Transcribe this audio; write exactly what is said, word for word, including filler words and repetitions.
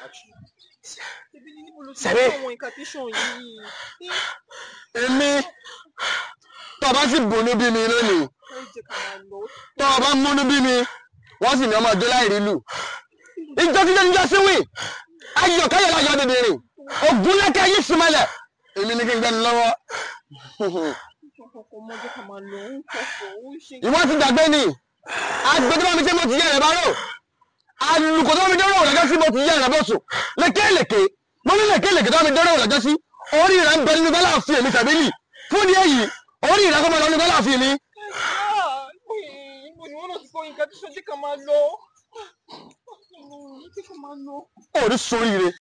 sẹ́mi èmi tó o bá sì bùnú bí mi lónìí tó o bá múnú bí mi wọ́n sì ní ọmọ ọjọ́ láì rí lù ìjọ tí jẹ́ níjọ́ síwì ayọ̀ káyọ̀ láyọ̀ dèdè rìn ògùn lẹ́kẹ́ ayé sùmọ́lẹ̀ èmi ní kí n gbẹ́ni lọ́wọ́. ìwọ́n ti dàgbé ni agbẹ́dọ́ bá mi tí mo ti yẹ ẹ̀rẹ̀ bá rò alùkò tó bá mi dọ́rọ̀ òrọ̀jọ́ sí mo ti yẹ ẹ̀rẹ̀ bó sùn lékèlékè mo ní lékèlékè tó bá mi dọ́rọ̀ òrọ̀jọ́ sí orí rẹ̀ ń bẹ nínú bẹ́lá àfihàn èmi tàbílì fún ní èyí orí rẹ̀ kọ́ mọ́ lọ nínú bẹ́lá àfihàn mi. Orí sóríire.